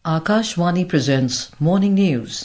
Akashvani presents Morning News.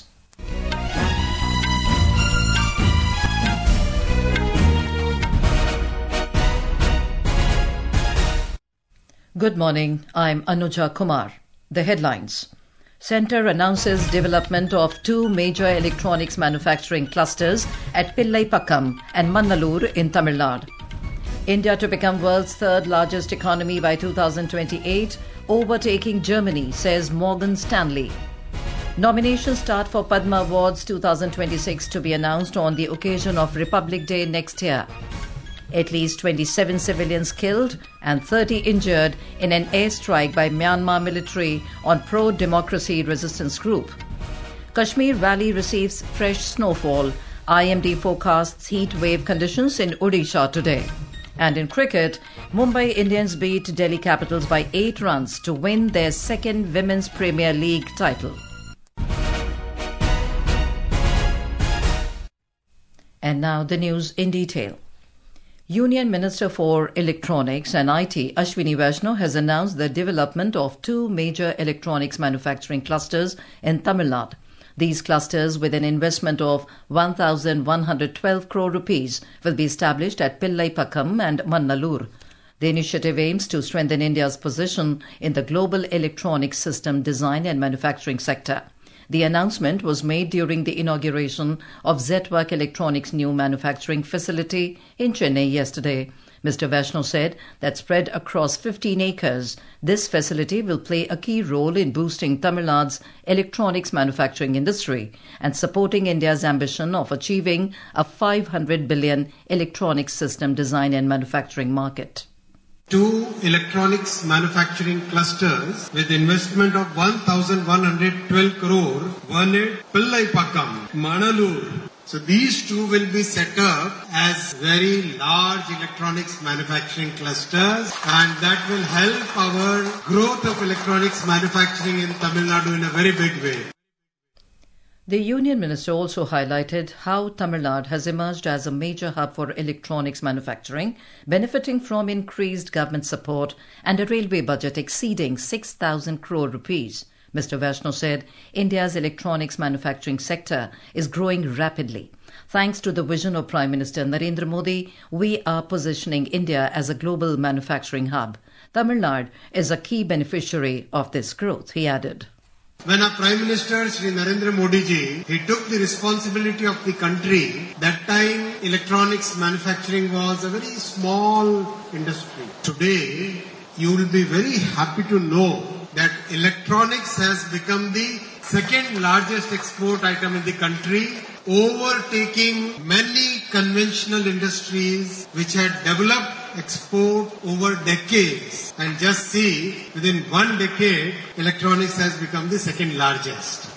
Good morning, I'm Anuja Kumar. The headlines. Centre announces development of two major electronics manufacturing clusters at Pillaipakkam and Mannalur in Tamil Nadu. India to become world's third largest economy by 2028, overtaking Germany, says Morgan Stanley. Nominations start for Padma Awards 2026 to be announced on the occasion of Republic Day next year. At least 27 civilians killed and 30 injured in an airstrike by Myanmar military on pro-democracy resistance group. Kashmir Valley receives fresh snowfall. IMD forecasts heat wave conditions in Odisha today. And in cricket, Mumbai Indians beat Delhi Capitals by 8 runs to win their second Women's Premier League title. And now the news in detail. Union Minister for Electronics and IT Ashwini Vaishnaw has announced the development of two major electronics manufacturing clusters in Tamil Nadu. These clusters, with an investment of 1,112 crore rupees, will be established at Pillaipakkam and Mannalur. The initiative aims to strengthen India's position in the global electronics system design and manufacturing sector. The announcement was made during the inauguration of Zetwork Electronics' new manufacturing facility in Chennai yesterday. Mr. Vaishnaw said that spread across 15 acres, this facility will play a key role in boosting Tamil Nadu's electronics manufacturing industry and supporting India's ambition of achieving a 500 billion electronics system design and manufacturing market. Two electronics manufacturing clusters with investment of 1,112 crore, one at Pillaipakkam, Mannalur. So these two will be set up as very large electronics manufacturing clusters, and that will help our growth of electronics manufacturing in Tamil Nadu in a very big way. The Union Minister also highlighted how Tamil Nadu has emerged as a major hub for electronics manufacturing, benefiting from increased government support and a railway budget exceeding 6,000 crore rupees. Mr. Vaishnaw said India's electronics manufacturing sector is growing rapidly. Thanks to the vision of Prime Minister Narendra Modi, we are positioning India as a global manufacturing hub. Tamil Nadu is a key beneficiary of this growth, he added. When our Prime Minister Shri Narendra Modi ji, he took the responsibility of the country, that time electronics manufacturing was a very small industry. Today, you will be very happy to know that electronics has become the second largest export item in the country, overtaking many conventional industries which had developed export over decades. And just see, within 1 decade, electronics has become the second largest.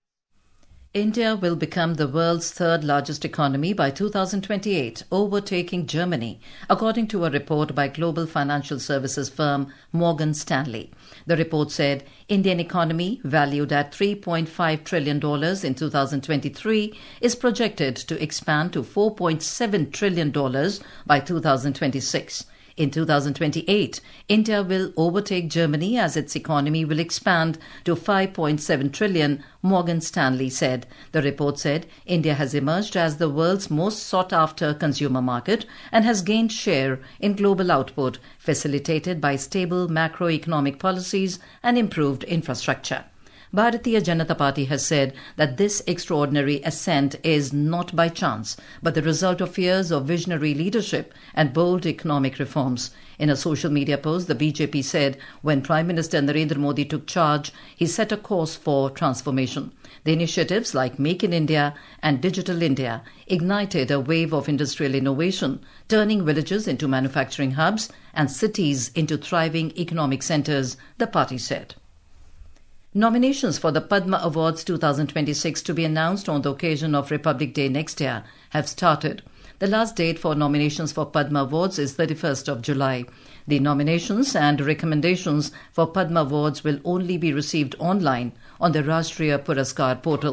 India will become the world's third largest economy by 2028, overtaking Germany, according to a report by global financial services firm Morgan Stanley. The report said Indian economy, valued at $3.5 trillion in 2023, is projected to expand to $4.7 trillion by 2026. In 2028, India will overtake Germany as its economy will expand to 5.7 trillion, Morgan Stanley said. The report said India has emerged as the world's most sought-after consumer market and has gained share in global output, facilitated by stable macroeconomic policies and improved infrastructure. Bharatiya Janata Party has said that this extraordinary ascent is not by chance, but the result of years of visionary leadership and bold economic reforms. In a social media post, the BJP said when Prime Minister Narendra Modi took charge, he set a course for transformation. The initiatives like Make in India and Digital India ignited a wave of industrial innovation, turning villages into manufacturing hubs and cities into thriving economic centres, the party said. Nominations for the Padma Awards 2026 to be announced on the occasion of Republic Day next year have started. The last date for nominations for Padma Awards is 31st of July. The nominations and recommendations for Padma Awards will only be received online on the Rashtriya Puraskar portal.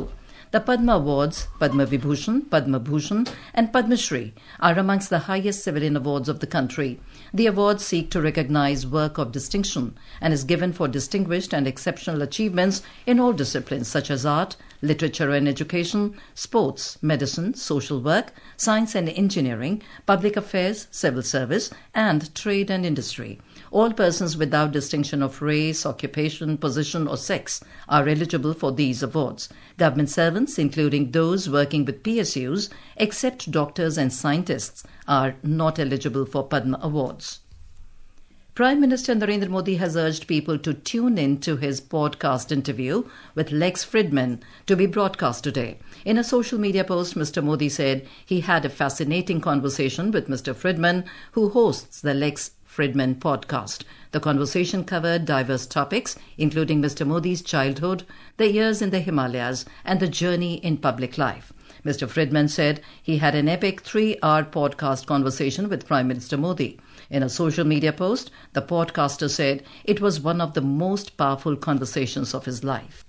The Padma Awards, Padma Vibhushan, Padma Bhushan and Padma Shri are amongst the highest civilian awards of the country. The awards seek to recognize work of distinction and is given for distinguished and exceptional achievements in all disciplines such as art, literature and education, sports, medicine, social work, science and engineering, public affairs, civil service and trade and industry. All persons without distinction of race, occupation, position or sex are eligible for these awards. Government servants, including those working with PSUs, except doctors and scientists, are not eligible for Padma Awards. Prime Minister Narendra Modi has urged people to tune in to his podcast interview with Lex Fridman to be broadcast today. In a social media post, Mr. Modi said he had a fascinating conversation with Mr. Fridman, who hosts the Lex Fridman podcast. The conversation covered diverse topics, including Mr. Modi's childhood, the years in the Himalayas, and the journey in public life. Mr. Fridman said he had an epic 3-hour podcast conversation with Prime Minister Modi. In a social media post, the podcaster said it was one of the most powerful conversations of his life.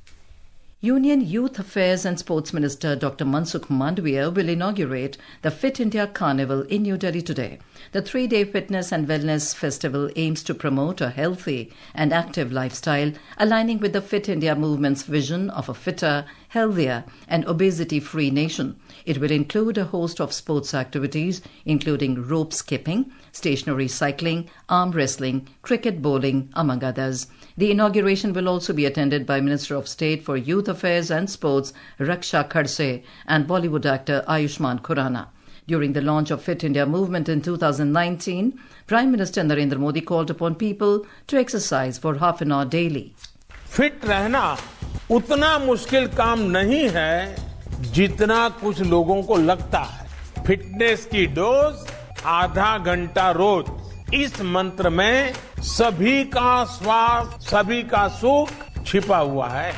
Union Youth Affairs and Sports Minister Dr. Mansukh Mandavia will inaugurate the Fit India Carnival in New Delhi today. The 3-day fitness and wellness festival aims to promote a healthy and active lifestyle, aligning with the Fit India movement's vision of a fitter, healthier and obesity-free nation. It will include a host of sports activities, including rope skipping, stationary cycling, arm wrestling, cricket, bowling, among others. The inauguration will also be attended by Minister of State for Youth Affairs and Sports Raksha Khadse and Bollywood actor Ayushmann Khurrana. During the launch of Fit India movement in 2019, Prime Minister Narendra Modi called upon people to exercise for half an hour daily. Fit रहना उतना मुश्किल काम नहीं है जितना कुछ लोगों को लगता है। फिटनेस की डोज आधा घंटा रोज। इस मंत्र में सभी का स्वास्थ्य, सभी का सुख छिपा हुआ है।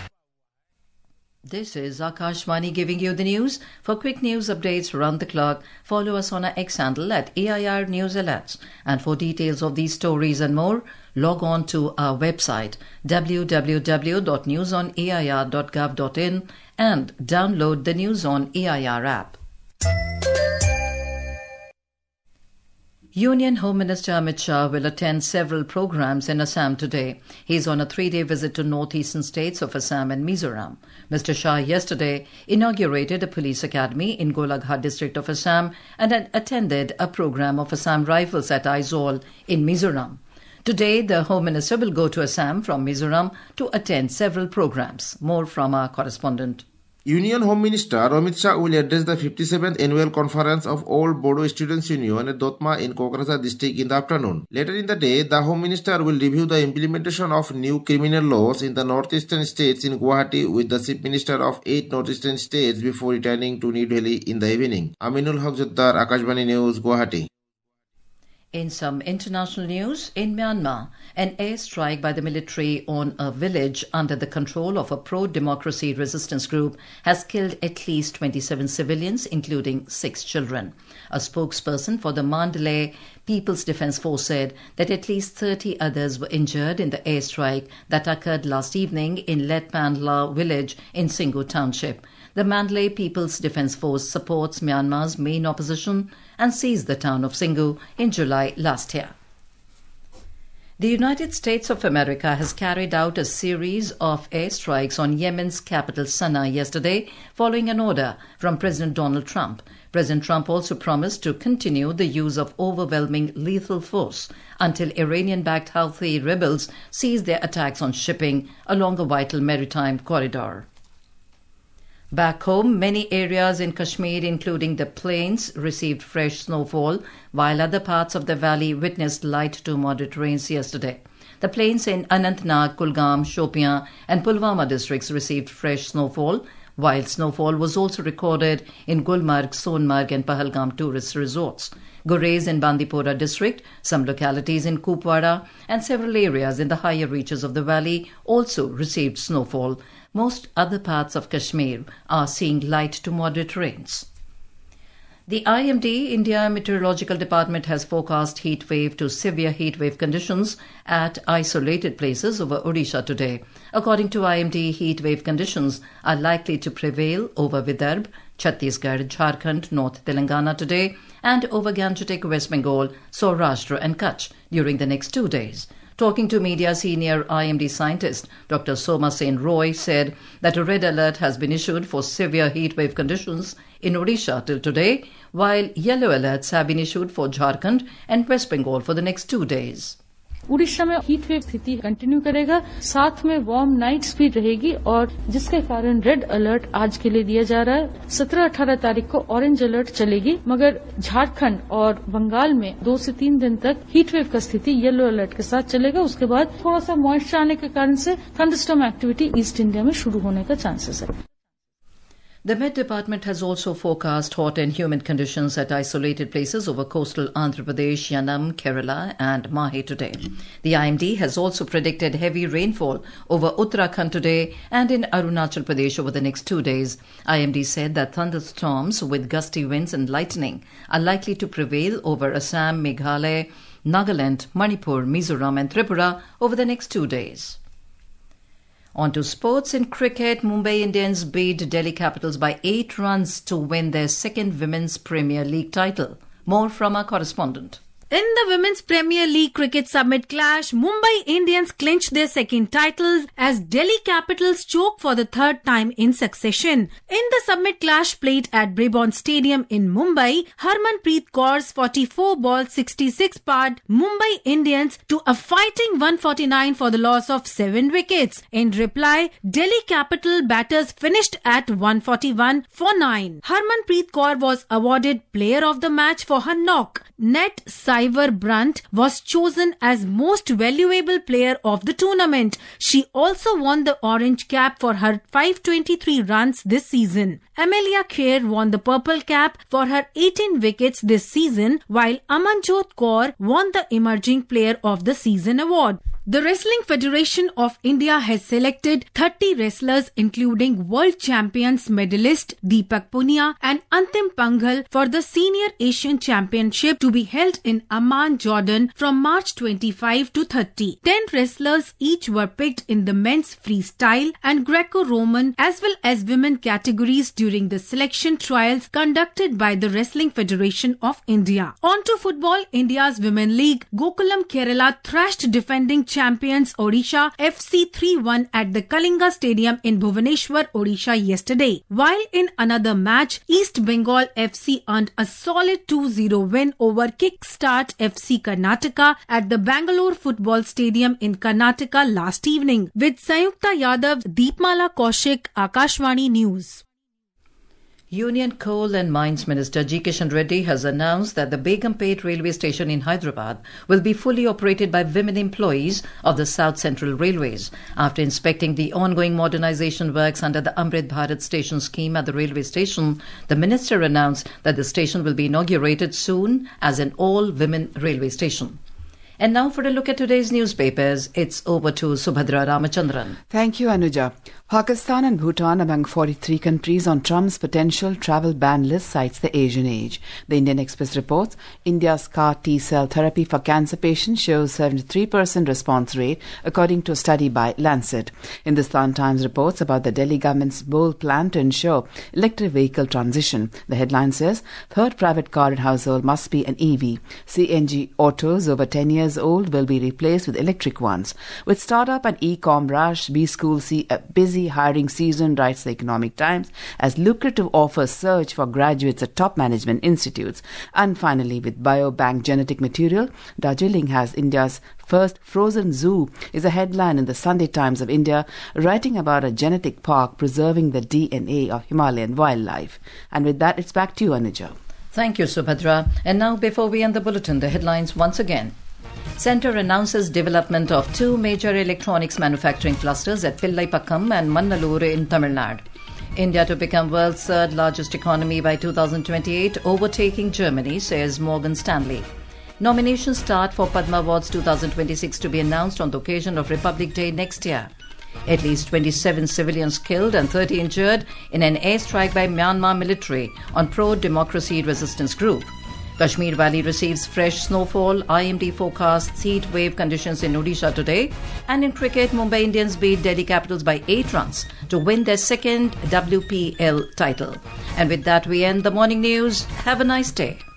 This is Akashvani giving you the news. For quick news updates around the clock, follow us on our X handle at AIR News Alerts. And for details of these stories and more, log on to our website www.newsonair.gov.in and download the News on AIR app. Union Home Minister Amit Shah will attend several programs in Assam today. He is on a 3-day visit to northeastern states of Assam and Mizoram. Mr. Shah yesterday inaugurated a police academy in Golaghat district of Assam and attended a program of Assam Rifles at Aizawl in Mizoram. Today, the Home Minister will go to Assam from Mizoram to attend several programs. More from our correspondent. Union Home Minister Amit Shah will address the 57th Annual Conference of All Bodo Students Union at Dotma in Kokrajhar district in the afternoon. Later in the day, the Home Minister will review the implementation of new criminal laws in the northeastern states in Guwahati with the Chief Minister of 8 northeastern states before returning to New Delhi in the evening. Aminul Haq Joddar, Akashvani News, Guwahati. In some international news, in Myanmar, an airstrike by the military on a village under the control of a pro-democracy resistance group has killed at least 27 civilians, including 6 children. A spokesperson for the Mandalay People's Defence Force said that at least 30 others were injured in the airstrike that occurred last evening in Letpanla village in Singu Township. The Mandalay People's Defence Force supports Myanmar's main opposition and seized the town of Singu in July last year. The United States of America has carried out a series of airstrikes on Yemen's capital Sana'a yesterday, following an order from President Donald Trump. President Trump also promised to continue the use of overwhelming lethal force until Iranian-backed Houthi rebels cease their attacks on shipping along a vital maritime corridor. Back home, many areas in Kashmir, including the plains, received fresh snowfall, while other parts of the valley witnessed light to moderate rains yesterday. The plains in Anantnag, Kulgam, Shopian and Pulwama districts received fresh snowfall, while snowfall was also recorded in Gulmarg, Sonmarg and Pahalgam tourist resorts. Gurez in Bandipora district, some localities in Kupwara and several areas in the higher reaches of the valley also received snowfall. Most other parts of Kashmir are seeing light to moderate rains. The IMD, India Meteorological Department, has forecast heat wave to severe heat wave conditions at isolated places over Odisha today. According to IMD, heat wave conditions are likely to prevail over Vidarbha, Chhattisgarh, Jharkhand, North Telangana today, and over Gangetic, West Bengal, Saurashtra and Kutch during the next 2 days. Talking to media, senior IMD scientist Dr. Soma Sen Roy said that a red alert has been issued for severe heatwave conditions in Odisha till today, while yellow alerts have been issued for Jharkhand and West Bengal for the next 2 days. Orissa में heat wave स्थिति continue करेगा, साथ में warm nights भी रहेगी और जिसके कारण रेड अलर्ट आज के लिए दिया जा रहा है। 17-18 तारीख को ऑरेंज अलर्ट चलेगी, मगर झारखंड और बंगाल में 2 से 3 दिन तक हीट वेव का स्थिति येलो अलर्ट के साथ चलेगा। उसके बाद थोड़ा सा मॉइस्चर आने के कारण से थंडरस्टॉर्म एक्टिविटी ईस्ट इंडिया में शुरू होने का चांसेस है। The Met Department has also forecast hot and humid conditions at isolated places over coastal Andhra Pradesh, Yanam, Kerala and Mahe today. The IMD has also predicted heavy rainfall over Uttarakhand today and in Arunachal Pradesh over the next 2 days. IMD said that thunderstorms with gusty winds and lightning are likely to prevail over Assam, Meghalaya, Nagaland, Manipur, Mizoram and Tripura over the next 2 days. On to sports. In cricket, Mumbai Indians beat Delhi Capitals by 8 runs to win their second Women's Premier League title. More from our correspondent. In the Women's Premier League Cricket Summit clash, Mumbai Indians clinched their second title as Delhi Capitals choke for the third time in succession. In the Summit clash played at Brabourne Stadium in Mumbai, Harmanpreet Kaur's 44 ball 66 parred Mumbai Indians to a fighting 149 for the loss of 7 wickets. In reply, Delhi Capital batters finished at 141 for 9. Harmanpreet Kaur was awarded Player of the Match for her knock. Net Cyber Brunt was chosen as most valuable player of the tournament. She also won the orange cap for her 523 runs this season. Amelia Kher won the purple cap for her 18 wickets this season, while Amanjot Kaur won the Emerging Player of the Season award. The Wrestling Federation of India has selected 30 wrestlers including world champions medalist Deepak Punia and Antim Panghal for the Senior Asian Championship to be held in Amman, Jordan from March 25 to 30. 10 wrestlers each were picked in the men's freestyle and Greco-Roman as well as women categories during the selection trials conducted by the Wrestling Federation of India. On to football. India's Women League, Gokulam Kerala thrashed defending champions Odisha FC 3-1 at the Kalinga Stadium in Bhubaneswar, Odisha yesterday. While in another match, East Bengal FC earned a solid 2-0 win over Kickstart FC Karnataka at the Bangalore Football Stadium in Karnataka last evening. With Sayukta Yadav, Deepmala Kaushik, Akashvani News. Union Coal and Mines Minister G. Kishan Reddy has announced that the Begumpet railway station in Hyderabad will be fully operated by women employees of the South Central Railways. After inspecting the ongoing modernization works under the Amrit Bharat station scheme at the railway station, the minister announced that the station will be inaugurated soon as an all-women railway station. And now for a look at today's newspapers, it's over to Subhadra Ramachandran. Thank you, Anuja. Pakistan and Bhutan among 43 countries on Trump's potential travel ban list, cites the Asian Age. The Indian Express reports India's CAR T-cell therapy for cancer patients shows 73% response rate, according to a study by Lancet. Hindustan Times reports about the Delhi government's bold plan to ensure electric vehicle transition. The headline says, third private car in household must be an EV. CNG autos over 10 years old will be replaced with electric ones. With startup and e-com rush, B-schools see a busy hiring season, writes the Economic Times, as lucrative offers surge for graduates at top management institutes. And finally, with biobank genetic material, Darjeeling has India's first frozen zoo, is a headline in the Sunday Times of India, writing about a genetic park preserving the DNA of Himalayan wildlife. And with that, it's back to you, Anuja. Thank you, Subhadra. And now, before we end the bulletin, the headlines once again. Centre announces development of 2 major electronics manufacturing clusters at Pillaipakkam and Mannalur in Tamil Nadu. India to become world's third largest economy by 2028, overtaking Germany, says Morgan Stanley. Nominations start for Padma Awards 2026 to be announced on the occasion of Republic Day next year. At least 27 civilians killed and 30 injured in an airstrike by Myanmar military on pro-democracy resistance group. Kashmir Valley receives fresh snowfall. IMD forecasts heat wave conditions in Odisha today. And in cricket, Mumbai Indians beat Delhi Capitals by 8 runs to win their second WPL title. And with that, we end the morning news. Have a nice day.